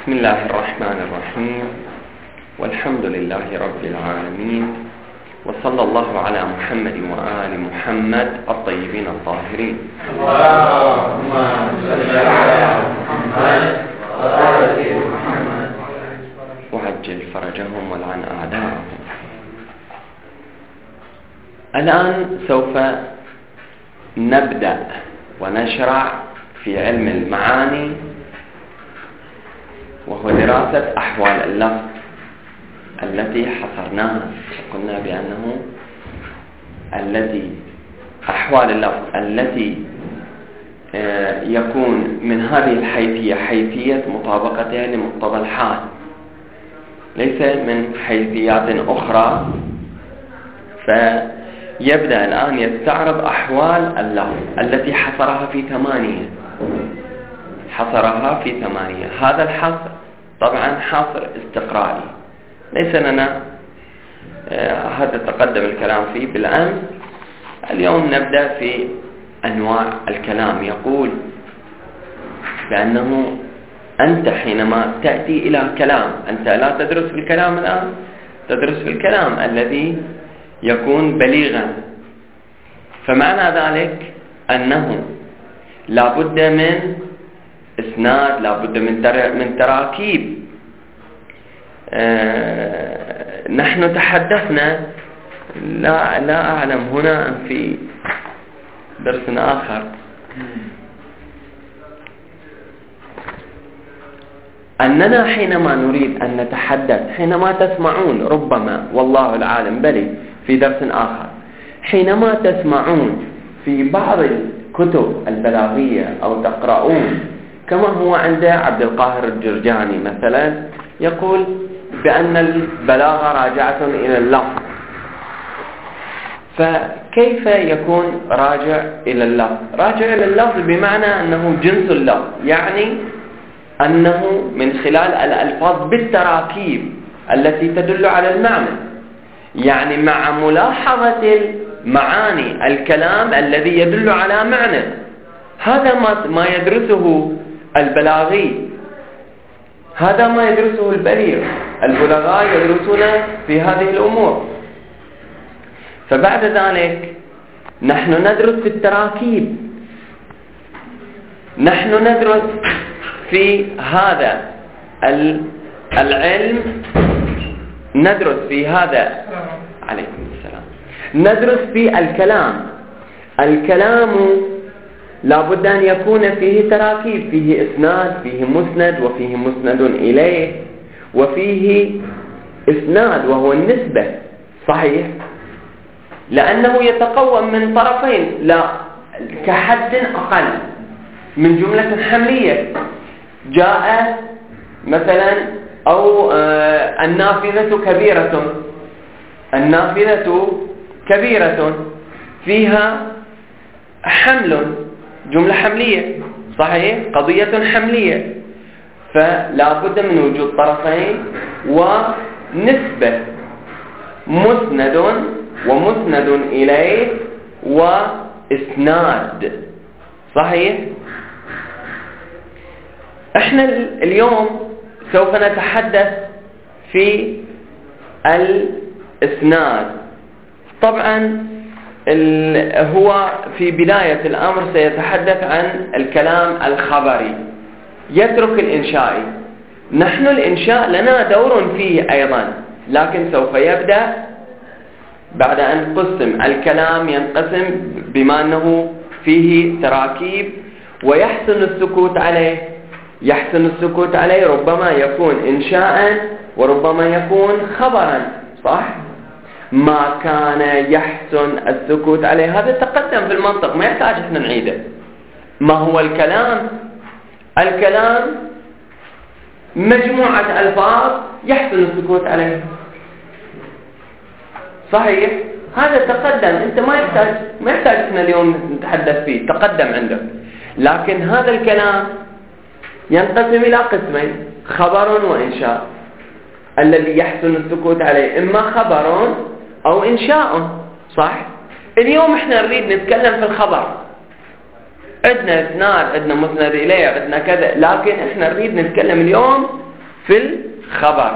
بسم الله الرحمن الرحيم، والحمد لله رب العالمين، وصلى الله على محمد وآل محمد الطيبين الطاهرين. اللهم صل على محمد وآل محمد وعجل فرجهم والعن أعداءهم. الآن سوف نبدأ ونشرع في علم المعاني، وهو دراسة أحوال اللفظ التي حصرناها. قلنا بأنه أحوال اللفظ التي يكون من هذه الحيثية حيثية مطابقتها لمقتضى الحال، ليس من حيثيات أخرى. فيبدأ الآن يستعرض أحوال اللفظ التي حصرها في ثمانية. هذا الحصر طبعا حصر استقراري، ليس لنا هذا تقدم الكلام فيه بالأمس. اليوم نبدأ في أنواع الكلام. يقول بأنه أنت حينما تأتي إلى كلام، أنت لا تدرس في الكلام الآن، تدرس في الكلام الذي يكون بليغا. فمعنى ذلك أنه لا بد من إسناد، لا بد من تراكيب. نحن تحدثنا، لا أعلم هنا أم في درس آخر، أننا حينما نريد أن نتحدث، حينما تسمعون ربما والله العالم بل في درس آخر، حينما تسمعون في بعض الكتب البلاغية أو تقرؤون كما هو عند عبد القاهر الجرجاني مثلا، يقول بأن البلاغة راجعة إلى اللفظ. فكيف يكون راجع إلى اللفظ؟ راجع إلى اللفظ بمعنى أنه جنس اللفظ، يعني أنه من خلال الألفاظ بالتراكيب التي تدل على المعنى، يعني مع ملاحظة المعاني الكلام الذي يدل على معنى. هذا ما يدرسه البلاغي، هذا ما يدرسه البليغ. البلغاء يدرسون في هذه الأمور. فبعد ذلك نحن ندرس في التراكيب، نحن ندرس في هذا العلم، ندرس في هذا عليكم السلام، ندرس في الكلام لا بد أن يكون فيه تراكيب، فيه إسناد، فيه مسند، وفيه مسند إليه، وفيه إسناد وهو النسبة. صحيح؟ لأنه يتقوم من طرفين، لا كحد أقل من جملة حملية. جاء مثلا أو النافذة كبيرة فيها حمل، جملة حملية. صحيح؟ قضية حملية. فلا بد من وجود طرفين ونسبة، مسند ومسند إليه وإسناد. صحيح؟ احنا اليوم سوف نتحدث في الإسناد. طبعا هو في بداية الأمر سيتحدث عن الكلام الخبري، يترك الإنشائي. نحن الإنشاء لنا دور فيه أيضا، لكن سوف يبدأ بعد أن قسم الكلام، ينقسم بما أنه فيه تراكيب ويحسن السكوت عليه. ربما يكون إنشاء وربما يكون خبرا. صح؟ ما كان يحسن السكوت عليه، هذا تقدم في المنطق، ما يحتاج احنا نعيده. ما هو الكلام؟ الكلام مجموعة ألفاظ يحسن السكوت عليه. صحيح؟ هذا تقدم، انت ما يحتاج احنا اليوم نتحدث فيه، تقدم عندك. لكن هذا الكلام ينقسم إلى قسمين، خبر وإنشاء. الذي يحسن السكوت عليه إما خبر أو إنشاء. صح؟ اليوم احنا نريد نتكلم في الخبر، عندنا إسناد، عندنا مسند إليه، عندنا كذا، لكن احنا نريد نتكلم اليوم في الخبر.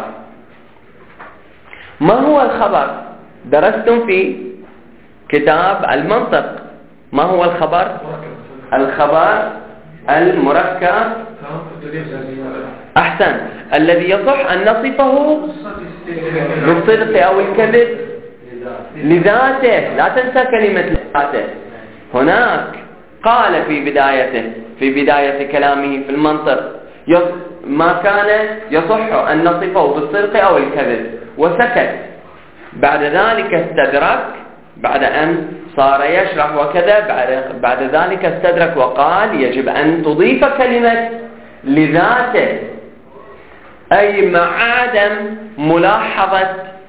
ما هو الخبر؟ درستم في كتاب المنطق ما هو الخبر؟ الخبر المركب، أحسن، الذي يصح أن نصفه بالصدق أو الكذب لذاته. لا تنسى كلمة لذاته. هناك قال في بداية كلامه في المنطق ما كان يصح أن نصفه بالصدق أو الكذب وسكت. بعد ذلك استدرك، بعد أن صار يشرح وكذا، بعد ذلك استدرك وقال يجب أن تضيف كلمة لذاته، أي مع عدم ملاحظة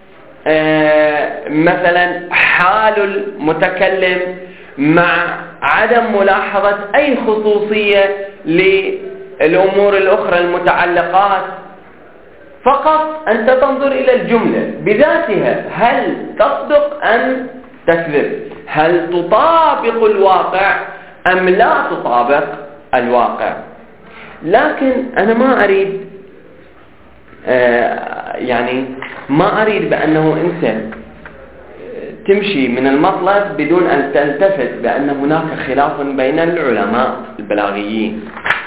مثلا حال المتكلم، مع عدم ملاحظة أي خصوصية للأمور الأخرى المتعلقات، فقط أنت تنظر إلى الجملة بذاتها، هل تصدق أم تكذب، هل تطابق الواقع أم لا تطابق الواقع. لكن أنا ما أريد ما أريد بأنه أنت تمشي من المطلب بدون أن تلتفت بأن هناك خلاف بين العلماء البلاغيين.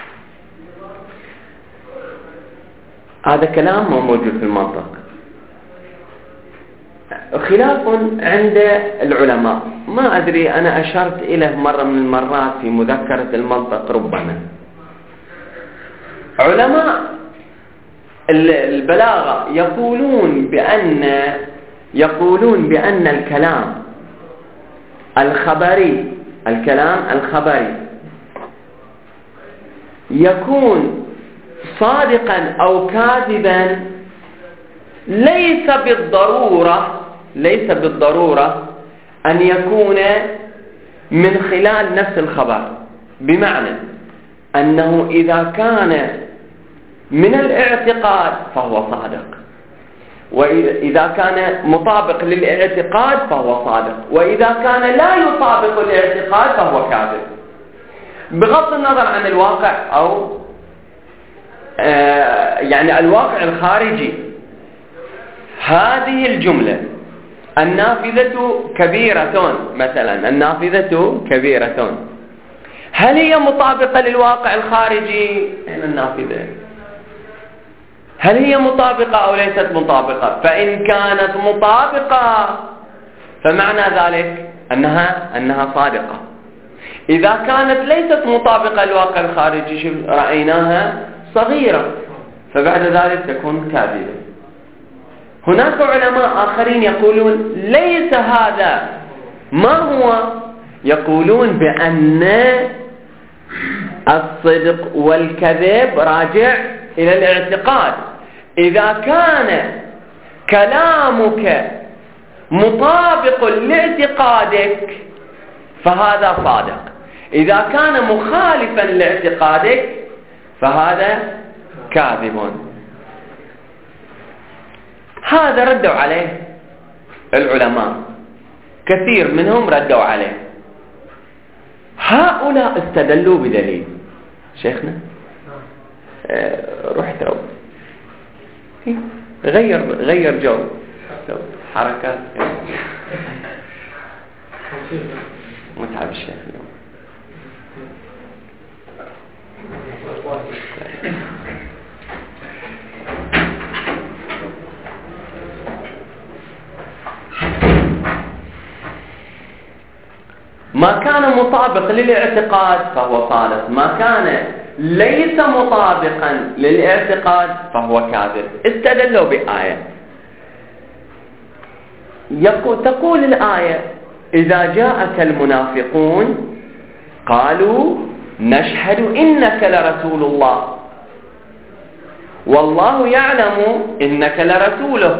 هذا كلام ما موجود في المنطق، خلاف عند العلماء. ما أدري، أنا أشرت إليه مرة من المرات في مذكرة المنطق ربما. علماء البلاغة يقولون بأن الكلام الخبري يكون صادقا أو كاذبا ليس بالضرورة أن يكون من خلال نفس الخبر، بمعنى أنه إذا كان من الاعتقاد فهو صادق، وإذا كان مطابق للاعتقاد فهو صادق، وإذا كان لا يطابق الاعتقاد فهو كاذب، بغض النظر عن الواقع أو الواقع الخارجي. هذه الجملة النافذة كبيرة مثلا، النافذة كبيرة، هل هي مطابقة للواقع الخارجي؟ النافذة هل هي مطابقة أو ليست مطابقة؟ فإن كانت مطابقة فمعنى ذلك أنها صادقة. إذا كانت ليست مطابقة للواقع الخارجي رأيناها صغيرة، فبعد ذلك تكون كاذبة. هناك علماء آخرين يقولون ليس هذا، ما هو؟ يقولون بأن الصدق والكذب راجع إلى الاعتقاد. إذا كان كلامك مطابق لاعتقادك فهذا صادق، إذا كان مخالفا لاعتقادك فهذا كاذب. هذا ردوا عليه العلماء، كثير منهم ردوا عليه. هؤلاء استدلوا بدليل. شيخنا رحت غير جو حركات متعب الشيخ اليوم. ما كان مطابق للاعتقاد فهو صادق، ما كان ليس مطابقا للاعتقاد فهو كاذب. استدلوا بآية تقول الآية: إذا جاءك المنافقون قالوا نشهد إنك لرسول الله والله يعلم إنك لرسوله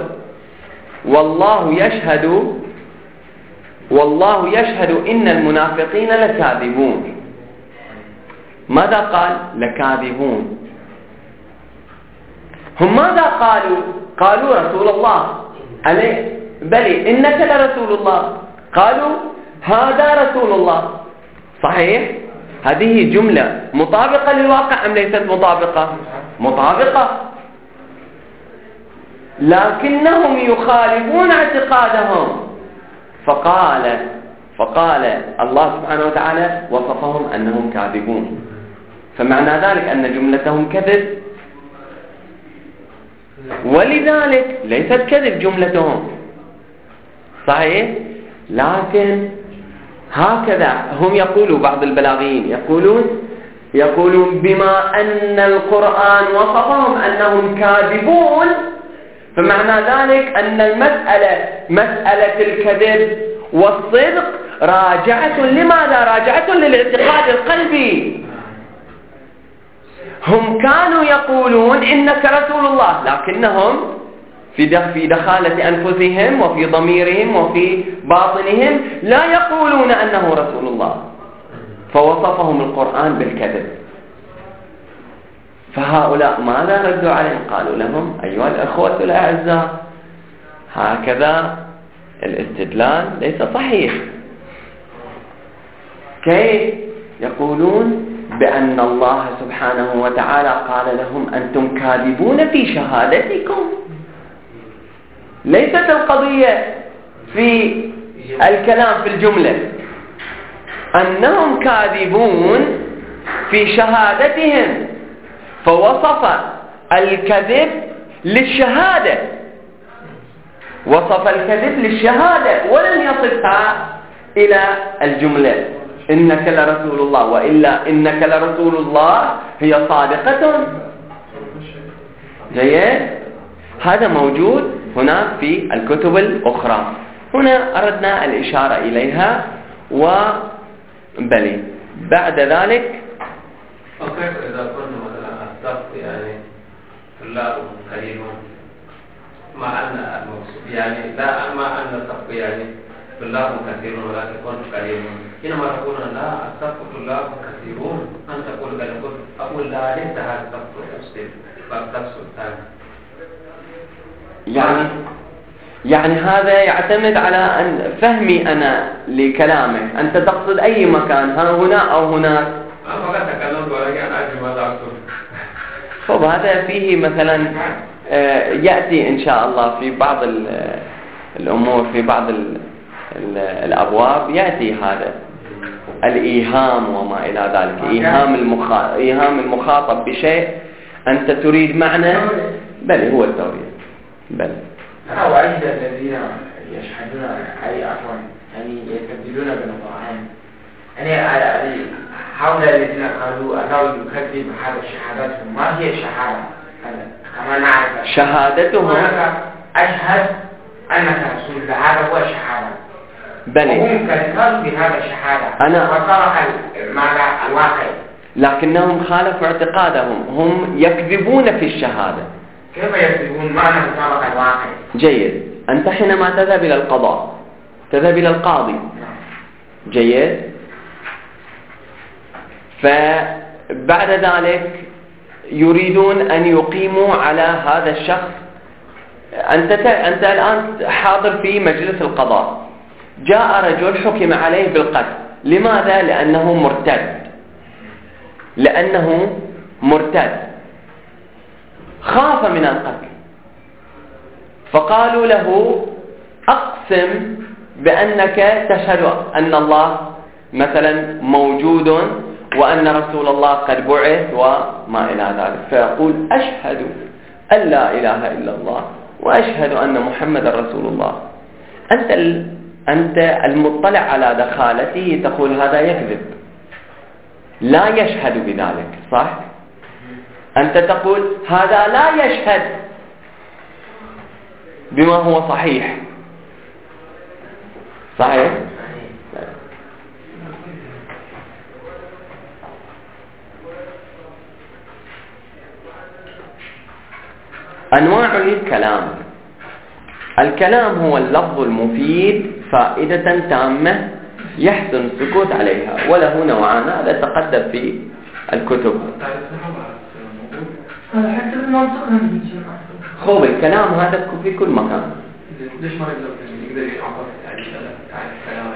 والله يشهد إن المنافقين لكاذبون. ماذا قال؟ لكاذبون. هم ماذا قالوا رسول الله عليه، بلي إنك لرسول الله، قالوا هذا رسول الله. صحيح؟ هذه جملة مطابقة للواقع أم ليست مطابقة؟ مطابقة. لكنهم يخالفون اعتقادهم. فقال الله سبحانه وتعالى وصفهم أنهم كاذبون، فمعنى ذلك أن جملتهم كذب، ولذلك ليست كذب جملتهم صحيح. لكن هكذا هم يقولوا، بعض البلاغيين يقولون بما أن القرآن وصفهم أنهم كاذبون، فمعنى ذلك أن مسألة الكذب والصدق راجعة لماذا؟ راجعة للاعتقاد القلبي. هم كانوا يقولون إنك رسول الله، لكنهم في دخالة أنفسهم وفي ضميرهم وفي باطنهم لا يقولون أنه رسول الله، فوصفهم القرآن بالكذب. فهؤلاء ماذا ردوا عليهم؟ قالوا لهم أيها الأخوة الأعزاء، هكذا الاستدلال ليس صحيح. كيف؟ يقولون بأن الله سبحانه وتعالى قال لهم أنتم كاذبون في شهادتكم. ليست القضية في الكلام في الجملة، أنهم كاذبون في شهادتهم، فوصف الكذب للشهادة، وصف الكذب للشهادة ولم يصفها إلى الجملة إنك لرسول الله، وإلا إنك لرسول الله هي صادقة. جيد؟ هذا موجود هنا في الكتب الأخرى، هنا أردنا الإشارة إليها. وبلي بعد ذلك وكيف إذا كنا مثلا السبق يعني طلاب قليلون، مع أن المقصود يعني لا، مع أن السبق يعني طلاب كثيرون ولكن قليلون، حينما تقول لا السبق طلاب كثيرون أن تقول أقول لا ليس هذا السبق تفسير بل تفسير ثاني. يعني هذا يعتمد على أن فهمي أنا لكلامك، أنت تقصد أي مكان، ها هنا أو هناك؟ أنا فقط تكلمت ولكن أدري ماذا أقصد. طب هذا فيه مثلا يأتي إن شاء الله في بعض الأمور، في بعض الأبواب يأتي هذا الإيهام وما إلى ذلك، إيهام المخاطب بشيء أنت تريد معنى، بل هو التوريد. بل وعند الذين يشهدون أي عفوا يعني يستبدلون بالقرآن، يعني هؤلاء الذين قالوا أنه يكذب هذا شهادتهم، ما هي الشهادة؟ كما نعرف شهادتهم أشهد أنك رسول الله، هذا هو الشهادة. بل وهم كذبوا بهذا الشهادة وصرح ماذا الواقع، لكنهم خالفوا اعتقادهم، هم يكذبون في الشهادة. كيف يكذبون؟ معنى مطابق الواقع. جيد. أنت حينما تذهب إلى القضاء، تذهب إلى القاضي، جيد، فبعد ذلك يريدون أن يقيموا على هذا الشخص. أنت الآن حاضر في مجلس القضاء، جاء رجل حكم عليه بالقتل. لماذا؟ لأنه مرتد، خاف من القتل، فقالوا له أقسم بأنك تشهد أن الله مثلا موجود وأن رسول الله قد بعث وما إلى ذلك، فيقول أشهد أن لا إله إلا الله وأشهد أن محمد رسول الله. أنت المطلع على دخالته تقول هذا يكذب، لا يشهد بذلك، صح؟ أنت تقول هذا لا يشهد بما هو صحيح، صحيح؟ أنواع الكلام هو اللفظ المفيد فائدة تامة يحسن السكوت عليها، وله نوعان، هذا تقدم في الكتب. خوب الكلام هذا في كل مكان. ليش ما يقدر يعبر عن الكلام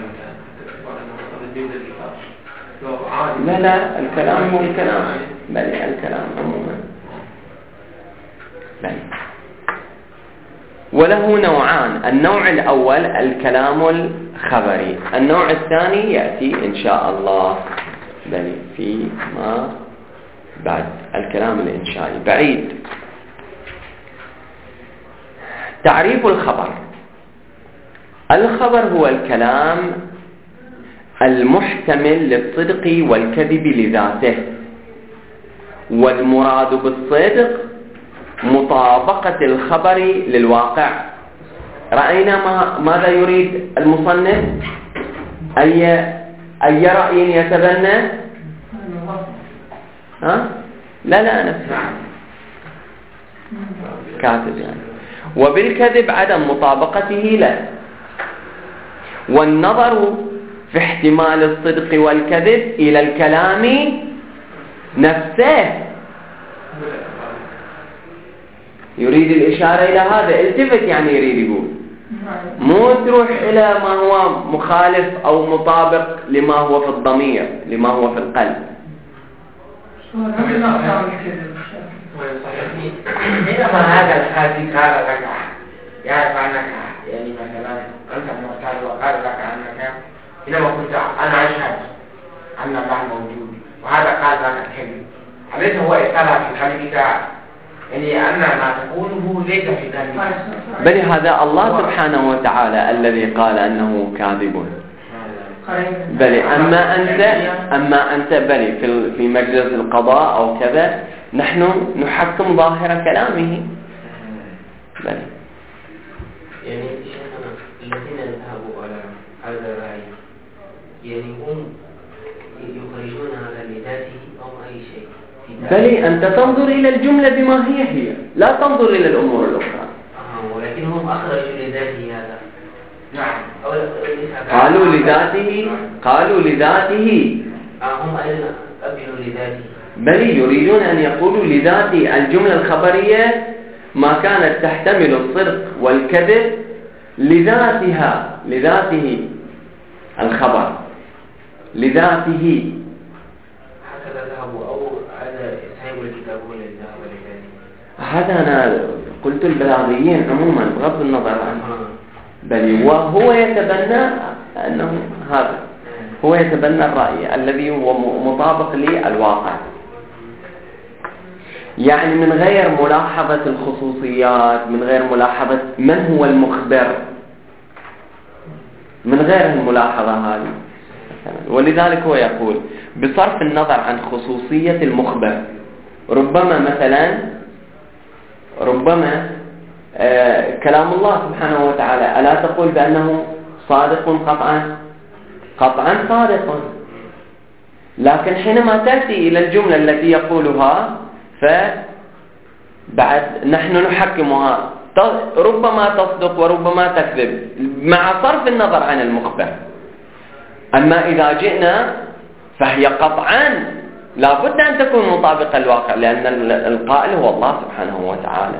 لا الكلام هو الكلام، بل الكلام عموما. بل وله نوعان: النوع الأول الكلام الخبري، النوع الثاني يأتي إن شاء الله بل فيما بعد الكلام الإنشائي. بعيد. تعريف الخبر: الخبر هو الكلام المحتمل للصدق والكذب لذاته، والمراد بالصدق مطابقة الخبر للواقع. رأينا ماذا يريد المصنف؟ أي رأي يتبنى؟ لا نفسه كاتب يعني. وبالكذب عدم مطابقته له، والنظر في احتمال الصدق والكذب إلى الكلام نفسه. يريد الإشارة إلى هذا، التفت يعني يريد يقول، مو تروح إلى ما هو مخالف أو مطابق لما هو في الضمير، لما هو في القلب. حينما هذا الحادث قال لك يعرف عنك، يعني مثلا أنت معتاد وقال لك عنك، حينما قلت أنا أشهد أن الله موجود وهذا قال لك الكذب، أليس هو إطلاع في قلبك؟ يعني أن ما تقوله ليس في قلبك، بل هذا الله سبحانه وتعالى الذي قال أنه كاذب. بل أما أنت بل في مجلس القضاء أو كذا نحن نحكم ظاهر كلامه. بل يعني شيخنا الذين ذهبوا على هذا الرأي يعني هم يخرجون هذا لذاته أو أي شيء؟ بل أنت تنظر إلى الجملة بما هي، لا تنظر إلى الأمور الأخرى. ولكن هم أخرجوا لذاته هذا. نعم. قالوا لذاته. هم أيضا قبلوا لذاته. بل يريدون أن يقولوا لذاته. الجملة الخبرية ما كانت تحتمل الصدق والكذب لذاتها، لذاته الخبر لذاته. هكذا ذهبوا أو هذا صاحب الكتاب هو الذي ذهب لذاته. هذا أنا قلت البلاغيين عموما بغض النظر عنه. بل وهو يتبنى أنه هذا هو يتبنى الرأي الذي هو مطابق للواقع، يعني من غير ملاحظة الخصوصيات، من غير ملاحظة من هو المخبر، من غير الملاحظة هذه. ولذلك هو يقول بصرف النظر عن خصوصية المخبر، ربما كلام الله سبحانه وتعالى ألا تقول بأنه صادق قطعا صادق، لكن حينما تأتي إلى الجملة التي يقولها فبعد نحن نحكمها، ربما تصدق وربما تكذب مع صرف النظر عن المخبر. أما إذا جئنا فهي قطعا لا بد أن تكون مطابقة للواقع، لأن القائل هو الله سبحانه وتعالى.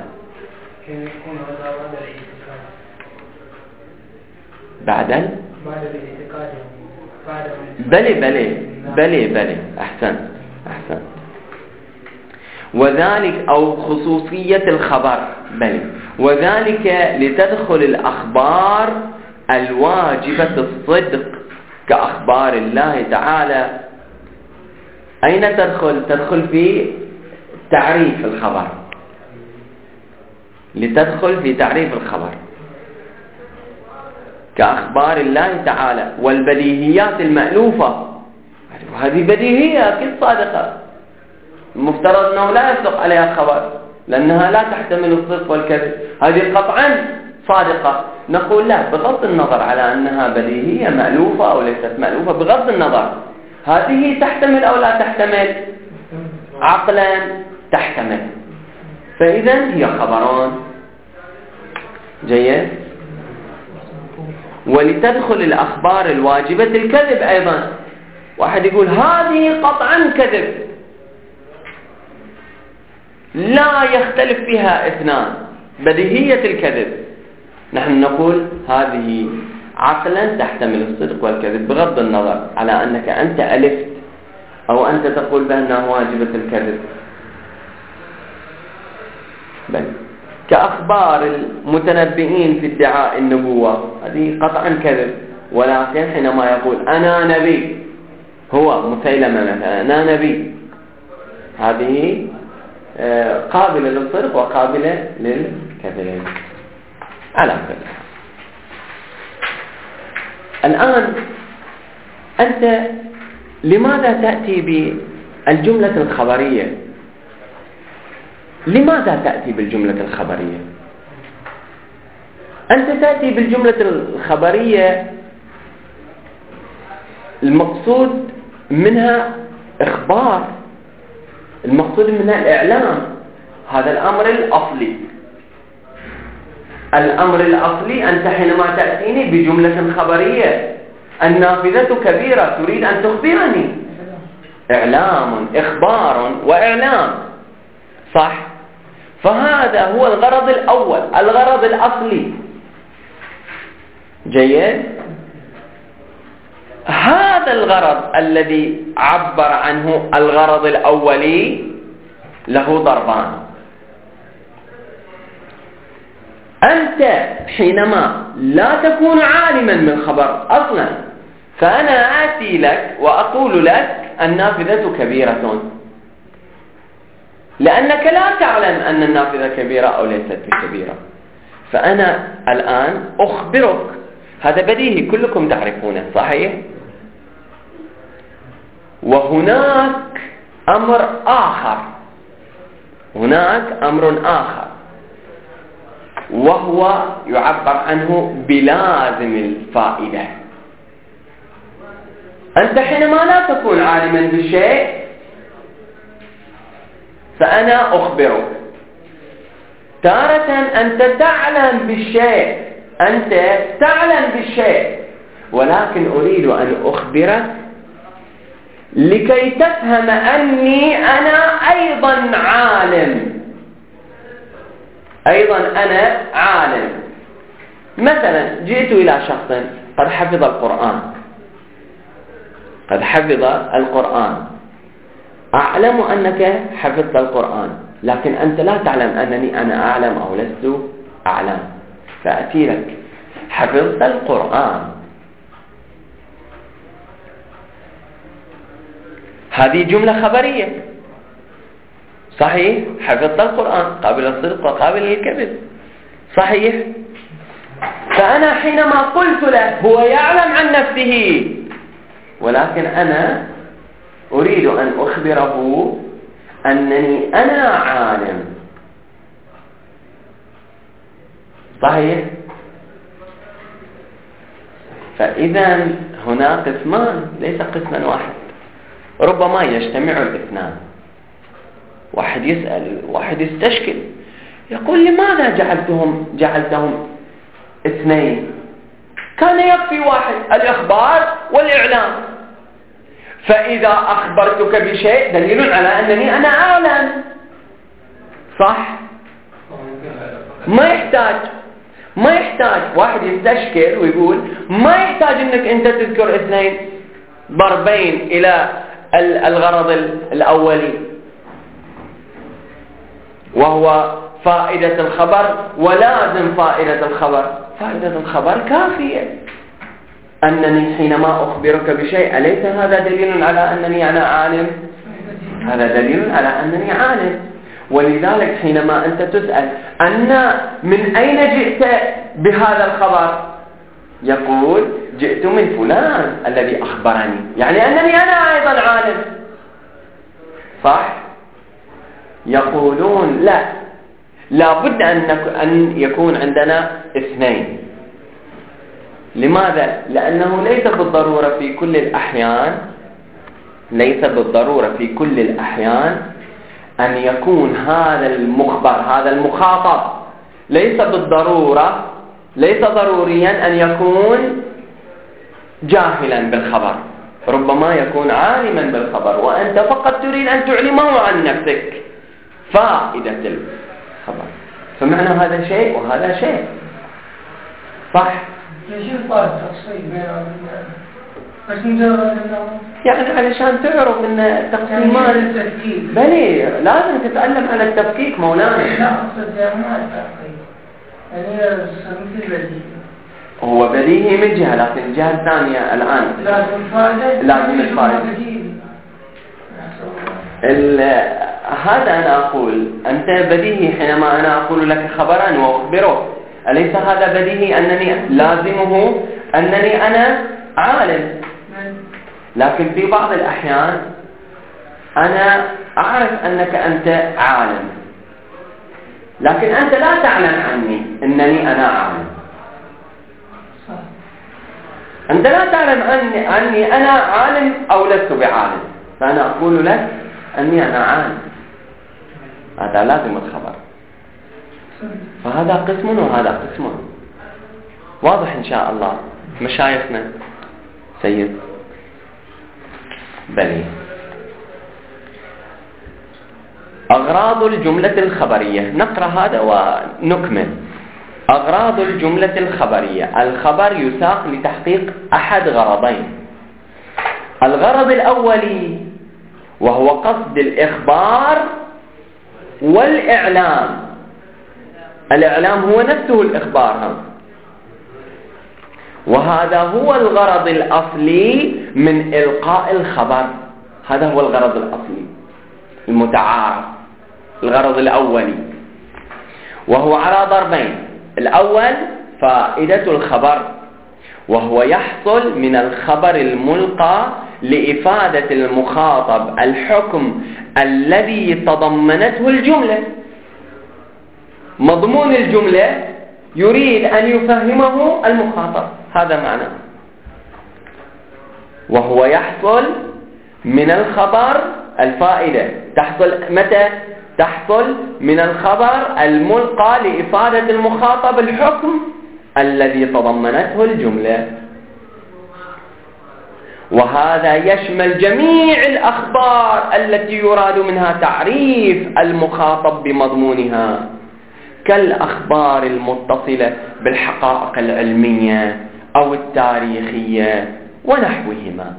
بعد الاعتقاد بلي أحسن وذلك أو خصوصية الخبر بلي، وذلك لتدخل الأخبار الواجبة الصدق كأخبار الله تعالى. أين تدخل في تعريف الخبر، لتدخل في تعريف الخبر كأخبار الله تعالى، والبديهيات المألوفة، هذه بديهية أكيد صادقة، المفترض أنه لا يصدق عليها خبر لأنها لا تحتمل الصدق والكذب، هذه قطعا صادقة. نقول لا، بغض النظر على أنها بديهية مألوفة أو ليست مألوفة، بغض النظر هذه تحتمل أو لا تحتمل، عقلا تحتمل، فإذا هي خبران. جيد. ولتدخل الأخبار الواجبة الكذب أيضا. واحد يقول هذه قطعا كذب لا يختلف فيها اثنان، بديهية الكذب، نحن نقول هذه عقلا تحتمل الصدق والكذب بغض النظر على أنك أنت ألفت أو أنت تقول بأنها واجبة الكذب. بل كأخبار المتنبئين في ادعاء النبوة، هذه قطعا كذب. ولكن حينما يقول أنا نبي، هو مسيلمة مثلا أنا نبي، هذه قابلة للصدق وقابلة للكذب على كل. الآن أنت لماذا تأتي بالجملة الخبرية؟ لماذا تأتي بالجملة الخبرية؟ أنت تأتي بالجملة الخبرية المقصود منها إخبار، المقصود منها الإعلام. هذا الأمر الأصلي. الأمر الأصلي أنت حينما تأتيني بجملة خبرية النافذة كبيرة تريد أن تخبرني، إعلام، إخبار وإعلام، صح؟ فهذا هو الغرض الأول، الغرض الأصلي. جيد؟ هذا الغرض الذي عبر عنه الغرض الأولي له ضربان. أنت حينما لا تكون عالما بالخبر أصلا، فأنا آتي لك وأقول لك النافذة كبيرة، لأنك لا تعلم أن النافذة كبيرة أو ليست بكبيرة. فأنا الآن أخبرك، هذا بديهي كلكم تعرفونه، صحيح؟ وهناك أمر آخر، هناك أمر آخر، وهو يعبر عنه بلازم الفائدة. أنت حينما لا تكون عالما بشيء فأنا أخبرك. تارة أنت تعلم بالشيء، أنت تعلم بالشيء، ولكن أريد أن أخبرك لكي تفهم أني أنا أيضا عالم، أيضا أنا عالم. مثلا جئت إلى شخص قد حفظ القرآن، قد حفظ القرآن، أعلم أنك حفظت القرآن، لكن أنت لا تعلم أنني أنا أعلم أو لست أعلم. فأتي لك، حفظت القرآن، هذه جملة خبرية، صحيح؟ حفظت القرآن قابل للصدق وقابل للكذب، صحيح؟ فأنا حينما قلت له هو يعلم عن نفسه، ولكن أنا أريد أن أخبره أنني أنا عالم، صحيح؟ فإذا هناك قسمان ليس قسما واحد، ربما يجتمع الاثنان. واحد يسأل، واحد يستشكل، يقول لماذا جعلتهم اثنين؟ كان يكفي واحد، الإخبار والإعلام. فإذا أخبرتك بشيء دليل على أنني أنا أعلم، صح؟ ما يحتاج واحد يستشكل ويقول ما يحتاج أنك أنت تذكر اثنين ضربين إلى الغرض الأولي، وهو فائدة الخبر ولازم فائدة الخبر. فائدة الخبر كافية. أنني حينما أخبرك بشيء أليس هذا دليل على أنني أنا عالم؟ هذا دليل على أنني عالم. ولذلك حينما أنت تسأل أن من أين جئت بهذا الخبر، يقول جئت من فلان الذي أخبرني، يعني أنني أنا أيضا عالم، صح؟ يقولون لا بد أن يكون عندنا اثنين. لماذا؟ لأنه ليس بالضرورة في كل الأحيان، ليس بالضرورة في كل الأحيان أن يكون هذا المخبر، هذا المخاطب، ليس بالضرورة، ليس ضروريا أن يكون جاهلا بالخبر، ربما يكون عالما بالخبر، وأنت فقط تريد أن تعلمه عن نفسك فائدة الخبر. فمعنى هذا شيء وهذا شيء، صح؟ يجب التفصيل بين يعني علشان تعرف ان تقسيمات بلي لازم تتعلم على التفكيك مولانا. لا أقصد ما التفكيك يعني مثل بديهي. هو بديهي من جهة، لكن الجهة الثانية الآن لازم الفائدة. هذا أنا أقول أنت بديهي حينما أنا أقول لك خبرا وأخبرك، أليس هذا بديهي أنني لازمه أنني أنا عالم؟ لكن في بعض الأحيان أنا أعرف أنك أنت عالم، لكن أنت لا تعلم عني أنني أنا عالم. أنت لا تعلم عني أنا عالم أو لست بعالم، فأنا أقول لك أني أنا عالم، هذا لازم الخبر. فهذا قسم وهذا قسم. واضح إن شاء الله مشايخنا سيد؟ بلي. أغراض الجملة الخبرية، نقرأ هذا ونكمل. أغراض الجملة الخبرية: الخبر يساق لتحقيق أحد غرضين. الغرض الأولي وهو قصد الإخبار والإعلام. الإعلام هو نفسه الإخبار، وهذا هو الغرض الأصلي من إلقاء الخبر. هذا هو الغرض الأصلي المتعارف، الغرض الأولي، وهو على ضربين. الأول فائدة الخبر، وهو يحصل من الخبر الملقى لإفادة المخاطب الحكم الذي تضمنته الجملة. مضمون الجملة يريد أن يفهمه المخاطب، هذا معنى. وهو يحصل من الخبر، الفائدة تحصل متى؟ تحصل من الخبر الملقى لإفادة المخاطب الحكم الذي تضمنته الجملة. وهذا يشمل جميع الأخبار التي يراد منها تعريف المخاطب بمضمونها، كالأخبار المتصلة بالحقائق العلمية أو التاريخية ونحوهما.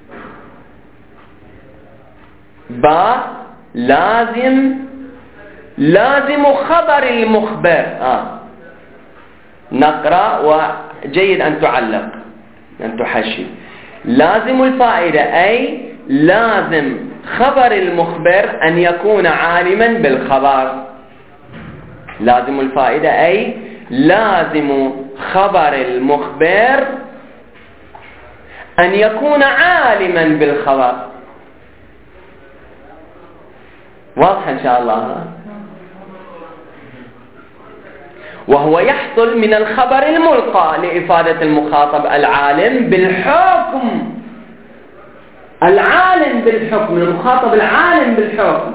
لازم خبر المخبر. نقرأ وجيد أن تعلق، أن تحشي. لازم الفائدة أي لازم خبر المخبر أن يكون عالما بالخبر. لازم الفائدة أي لازم خبر المخبر أن يكون عالما بالخبر. واضح إن شاء الله؟ وهو يحصل من الخبر الملقى لإفادة المخاطب العالم بالحكم. العالم بالحكم، المخاطب العالم بالحكم،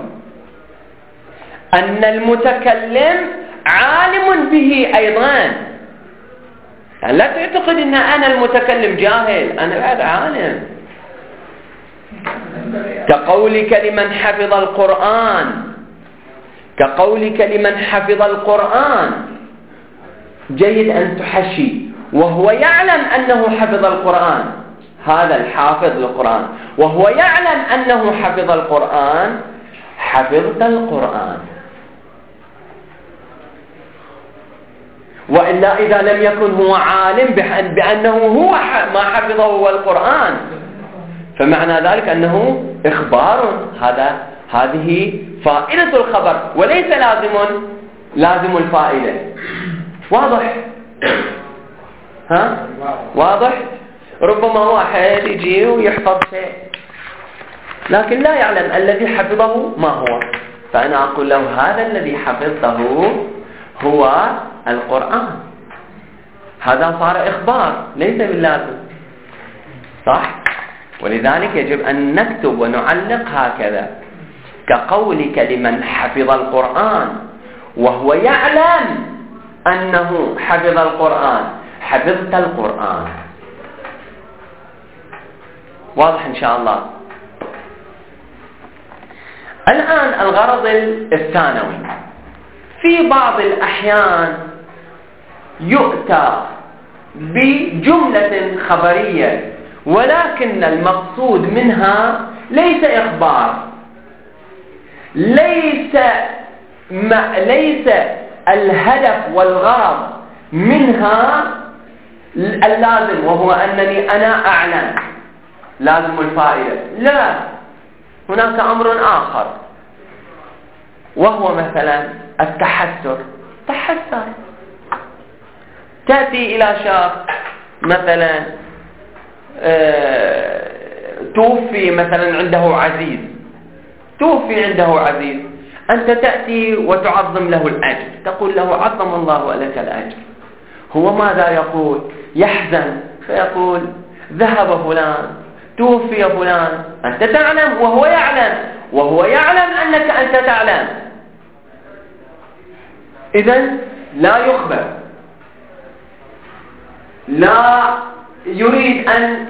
أن المتكلم عالم به أيضا. يعني لا تعتقد أن أنا المتكلم جاهل، أنا بعد عالم. كقولك لمن حفظ القرآن، كقولك لمن حفظ القرآن، جيد أن تحشي وهو يعلم أنه حفظ القرآن. هذا الحافظ للقرآن وهو يعلم أنه حفظ القرآن. حفظت القرآن. وإلا إذا لم يكن هو عالم بأنه هو ما حفظه هو القرآن، فمعنى ذلك أنه إخبار. هذه فائدة الخبر وليس لازم الفائدة. واضح؟ واضح؟ ربما واحد يجي ويحفظ شيء لكن لا يعلم الذي حفظه ما هو، فأنا أقول له هذا الذي حفظته هو القرآن. هذا صار إخبار ليس باللازم، صح؟ ولذلك يجب أن نكتب ونعلق هكذا: كقولك لمن حفظ القرآن وهو يعلم أنه حفظ القرآن. حفظت القرآن. واضح إن شاء الله؟ الآن الغرض الثانوي. في بعض الأحيان يؤتى بجملة خبرية ولكن المقصود منها ليس إخبار، ليس الهدف والغرض منها اللازم، وهو أنني أنا أعلم لازم الفائدة، لا، هناك أمر آخر وهو مثلا التحسر. تحسر، تأتي إلى شخص مثلا توفي مثلا عنده عزيز، توفي عنده عزيز، أنت تأتي وتعظم له الأجر، تقول له عظم الله لك الأجر. هو ماذا يقول؟ يحزن فيقول ذهب فلان، توفي فلان، أنت تعلم وهو يعلم، وهو يعلم أنك أنت تعلم، إذن لا يخبر، لا يريد أن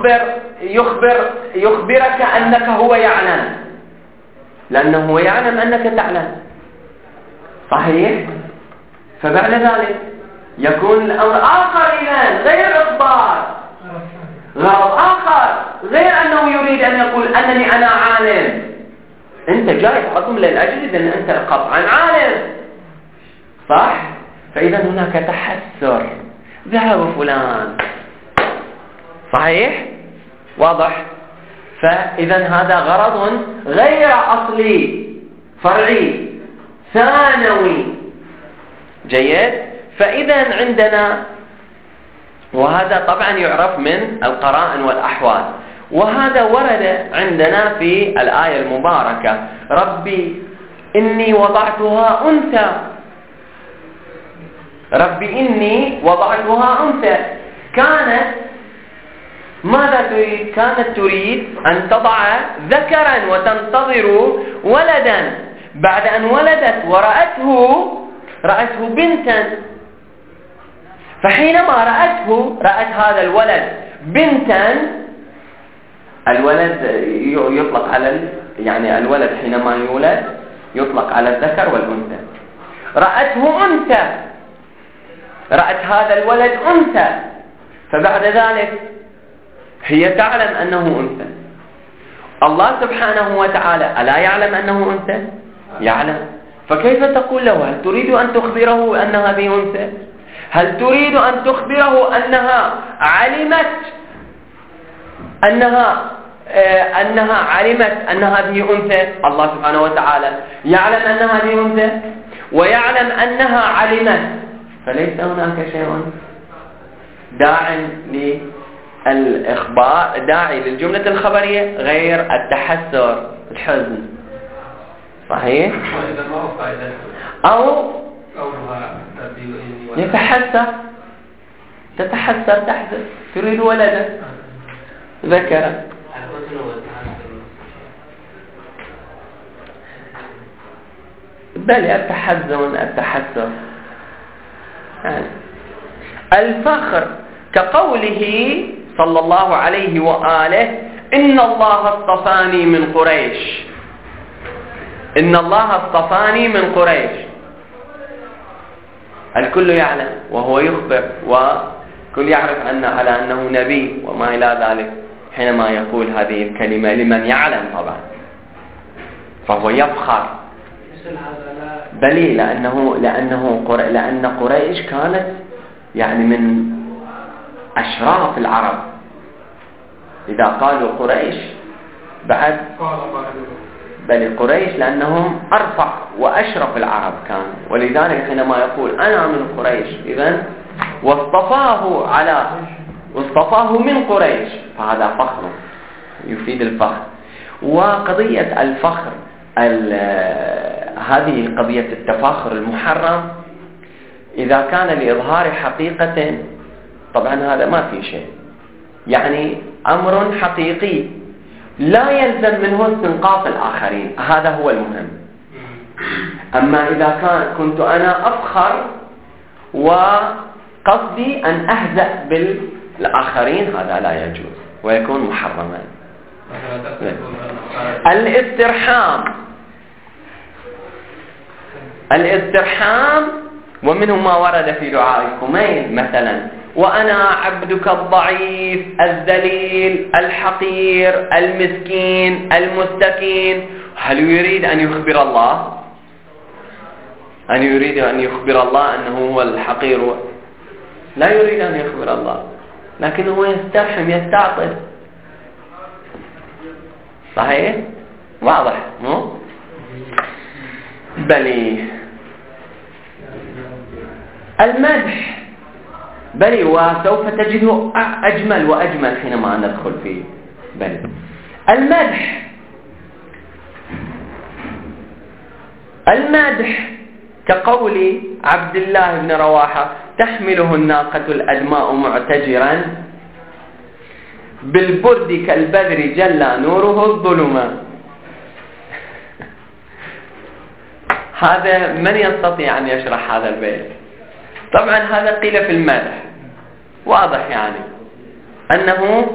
يخبرك أنك هو يعلم، لأنه هو يعلم أنك تعلم. صحيح؟ فبعد ذلك يكون الأمر آخر، إذن غير إخبار، غرض آخر، غير أنه يريد أن يقول أنني أنا عالم. أنت جاي تعظم للأجل، إذن أنت قطعا عالم، صح؟ فإذا هناك تحسر، ذهب فلان، صحيح؟ واضح؟ فإذا هذا غرض غير أصلي، فرعي، ثانوي. جيد؟ فإذا عندنا، وهذا طبعا يعرف من القرائن والأحوال، وهذا ورد عندنا في الآية المباركة: ربي إني وضعتها أنثى، ربي إني وضعتها أنثى. كانت ماذا تريد؟ كانت تريد أن تضع ذكرا وتنتظر ولدا، بعد أن ولدت رأته بنتا، فحينما رأت هذا الولد بنتا، الولد يطلق على يعني الولد حينما يولد يطلق على الذكر والأنثى، رأته أنثى، رأت هذا الولد أنثى، فبعد ذلك هي تعلم أنه أنثى. الله سبحانه وتعالى ألا يعلم أنه أنثى؟ يعلم. فكيف تقول له؟ هل تريد أن تخبره أن هذه أنثى؟ هل تريد أن تخبره أنها علمت أن هذه أنثى؟ الله سبحانه وتعالى يعلم أن هذه أنثى ويعلم أنها علمت، فليس هناك شيء داع للإخبار، داعي للجملة الخبرية غير التحسر، الحزن. صحيح؟ أو يتحسر، تتحسر، تحزن، تريد ولدا ذكرا. بل التحزن، التحسر، الفخر، كقوله صلى الله عليه وآله: إن الله اصطفاني من قريش، إن الله اصطفاني من قريش. الكل يعلم وهو يخبر، وكل يعرف على أنه نبي وما إلى ذلك، حينما يقول هذه الكلمة لمن يعلم طبعا فهو يفخر. بل لأن قريش كانت يعني من أشراف العرب، إذا قالوا قريش بعد، بل قريش لأنهم أرفع وأشرف العرب كانوا، ولذلك حينما يقول أنا من قريش، إذن واصطفاه من قريش، فهذا فخر يفيد الفخر. وقضية الفخر، هذه قضية التفاخر المحرم، إذا كان لإظهار حقيقة طبعا هذا ما في شيء، يعني أمر حقيقي لا يلزم منه استنقاص الآخرين، هذا هو المهم. أما إذا كنت أنا أفخر وقصدي أن أهزأ بالآخرين، هذا لا يجوز ويكون محرما. الاسترحام، ومنه ما ورد في دعاء الكميل مثلا: وأنا عبدك الضعيف الذليل الحقير المسكين المستكين. هل يريد أن يخبر الله؟ أن يريد أن يخبر الله أنه هو الحقير؟ لا يريد أن يخبر الله، لكنه يسترحم يستعطف. صحيح؟ واضح مو؟ بلي المدح بلي، وسوف تجده أجمل وأجمل حينما ندخل فيه. بلي المدح كقول عبد الله بن رواحة: تحمله الناقة الأدماء معتجرا بالبرد كالبدر جلى نوره الظلمة. هذا من يستطيع أن يشرح هذا البيت؟ طبعا هذا قيل في المدح، واضح يعني أنه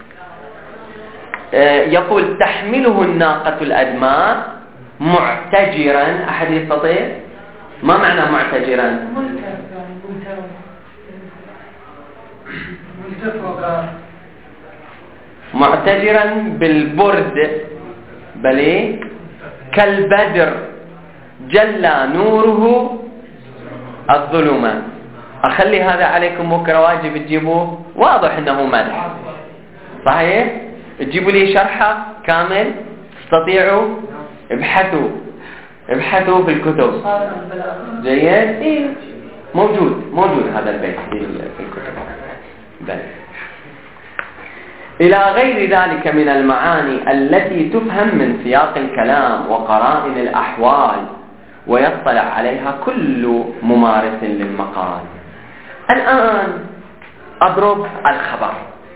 يقول تحمله الناقة الأدماء معتجرا. أحد يستطيع؟ ما معنى معتجرا؟ معتجرا بالبرد بل كالبدر جلى نوره الظلمة. أخلي هذا عليكم بكرة واجب تجيبوه، واضح أنه مدح. صحيح؟ تجيبوا لي شرحه كامل تستطيعوا؟ ابحثوا في الكتب. جيد؟ إيه؟ موجود هذا البيت في الكتب. بل إلى غير ذلك من المعاني التي تفهم من سياق الكلام وقرائن الأحوال ويطلع عليها كل ممارس للمقال. الآن أضرب الخبر.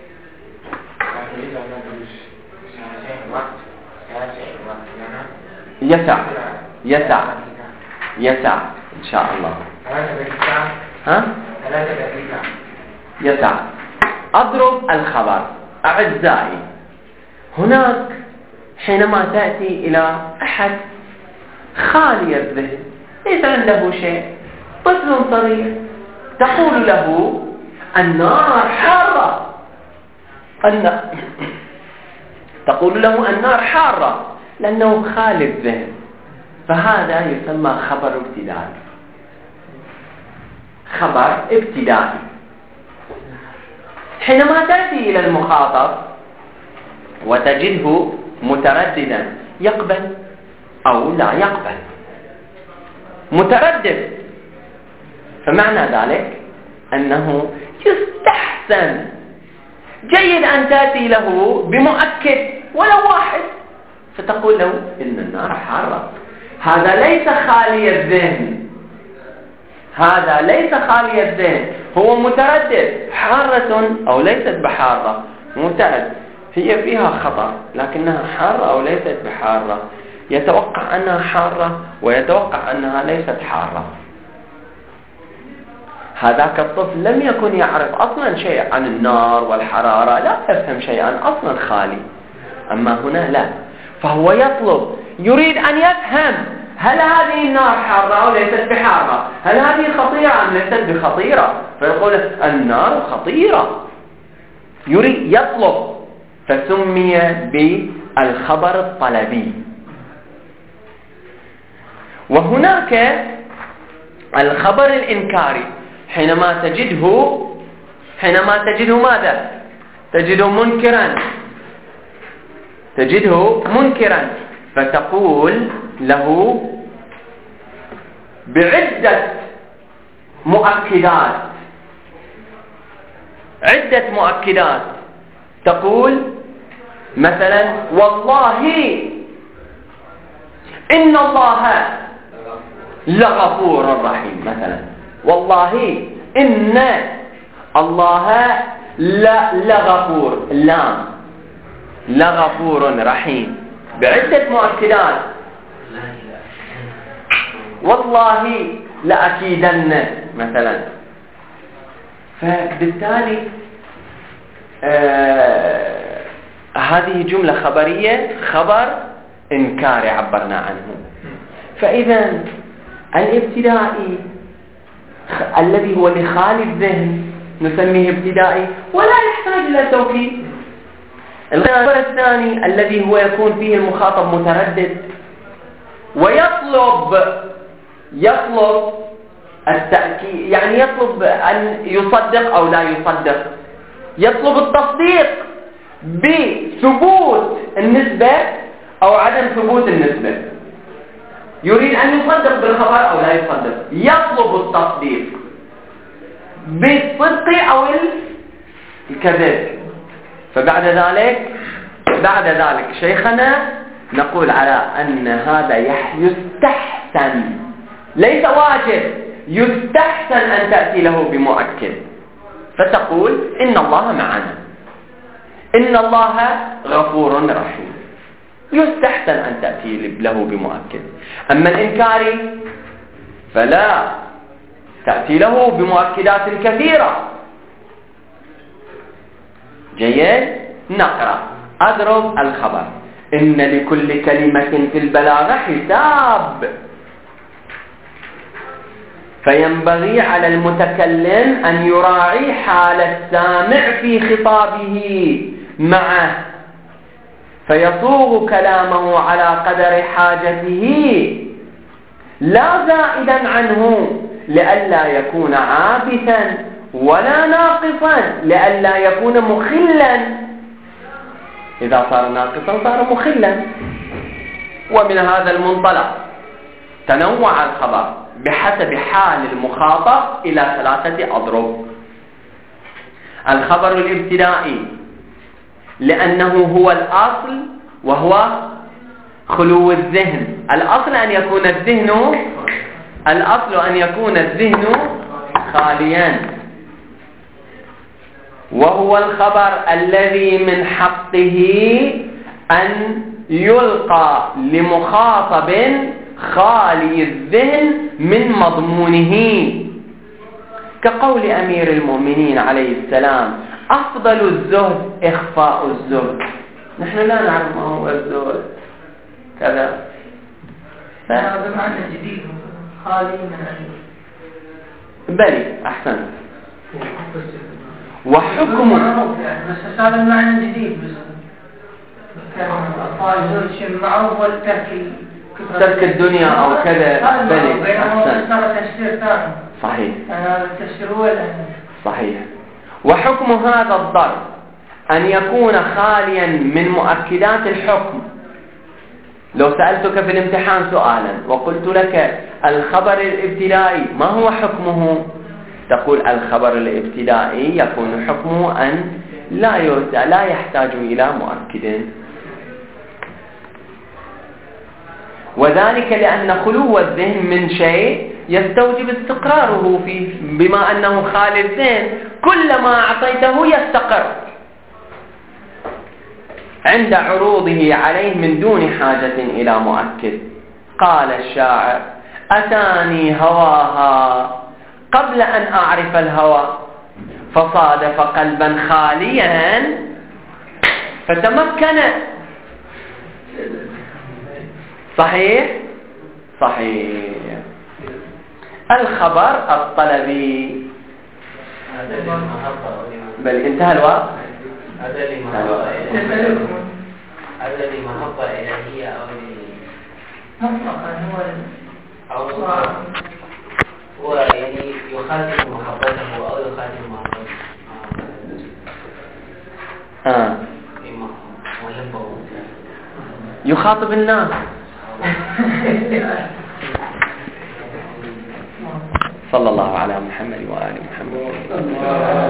يسع إن شاء الله. يسع. أضرب الخبر. أعزائي، هناك حينما تأتي إلى أحد خالي الذهن ليس عنده شيء، طفل صغير، تقول له النار حارة، تقول له النار حارة لأنه خالي الذهن، فهذا يسمى خبر ابتدائي. خبر ابتدائي. حينما تأتي إلى المخاطب وتجده مترددا يقبل أو لا يقبل، متردد، فمعنى ذلك أنه يستحسن جيد أن تأتي له بمؤكد ولو واحد، فتقول له إن النار حارة. هذا ليس خالي الذهن، هذا ليس خالي الذهن، هو متردد، حارة أو ليست بحارة، متردد، هي فيها خطر لكنها حارة أو ليست بحارة، يتوقع أنها حارة ويتوقع أنها ليست حارة. هذاك الطفل لم يكن يعرف أصلا شيء عن النار والحرارة، لا يفهم شيئا أصلا، خالي. أما هنا لا، فهو يطلب، يريد أن يفهم هل هذه النار حارة أو ليست بحارة، هل هذه خطيرة أم ليست بخطيرة، فيقول النار خطيرة، يريد يطلب، فسمي بالخبر الطلبي. وهناك الخبر الإنكاري، حينما تجده ماذا؟ تجده منكرا، فتقول له بعدة مؤكدات، تقول مثلا والله إن الله لغفور رحيم، مثلا والله إن الله لغفور، لغفور رحيم، بعدة مؤكدات. والله لأكيدن مثلا. فبالتالي هذه جملة خبرية، خبر إنكاري عبرنا عنه. فإذا الابتدائي الذي هو لخالي الذهن نسميه ابتدائي ولا يحتاج إلى توكيد. الخبر الثاني الذي هو يكون فيه المخاطب متردد ويطلب التأكيد، يعني يطلب أن يصدق أو لا يصدق، يطلب التصديق بثبوت النسبة أو عدم ثبوت النسبة، يريد أن يصدق بالخبر أو لا يصدق، يطلب التصديق بالصدق أو الكذب. فبعد ذلك شيخنا نقول على أن هذا يستحسن، ليس واجب، يستحسن أن تأتي له بمؤكد، فتقول إن الله معنا، إن الله غفور رحيم، يستحسن أن تأتي له بمؤكد. أما الإنكاري فلا تأتي له بمؤكدات كثيرة. جيد؟ نقرأ. أضرب الخبر: إن لكل كلمة في البلاغة حساب، فينبغي على المتكلم أن يراعي حال السامع في خطابه معه، فيصوغ كلامه على قدر حاجته لا زائدا عنه، لئلا يكون عابثا ولا ناقصا، لئلا يكون مخلا. إذا صار ناقصا صار مخلا. ومن هذا المنطلق تنوع الخبر بحسب حال المخاطب إلى 3 أضرب. الخبر الابتدائي لأنه هو الأصل وهو خلو الذهن. الأصل أن يكون الذهن خاليا، وهو الخبر الذي من حقه أن يلقى لمخاطب خالي الذهن من مضمونه، كقول أمير المؤمنين عليه السلام: أفضل الزهد إخفاء الزهد. نحن لا نعرف ما هو الزهد كذا. هذا معنى جديد خالي من بلي أحسن. وحكمه بس هذا المعنى جديد، بس كان الأطفال شيء معروف، ترك الدنيا أو كذا. بلي أحسن. تفسير ثاني. صحيح. التفسير هو صحيح. وحكم هذا الضرب أن يكون خاليا من مؤكدات الحكم. لو سألتك في الامتحان سؤالا وقلت لك الخبر الابتدائي ما هو حكمه، تقول الخبر الابتدائي يكون حكمه أن لا يحتاج إلى مؤكد، وذلك لأن خلو الذهن من شيء يستوجب استقراره فيه، بما أنه خالي الذهن كلما أعطيته يستقر عند عروضه عليه من دون حاجة إلى مؤكد. قال الشاعر: أتاني هواها قبل أن أعرف الهوى، فصادف قلبا خاليا فتمكن. صحيح؟ صحيح. الخبر الطلبي. بل انتهى الوقت. هذا لمحبة إلهية أو هو يعني يخاطب محبته أو يخاطب محبته محبه، يخاطب الناس. صلى الله على محمد وآل محمد.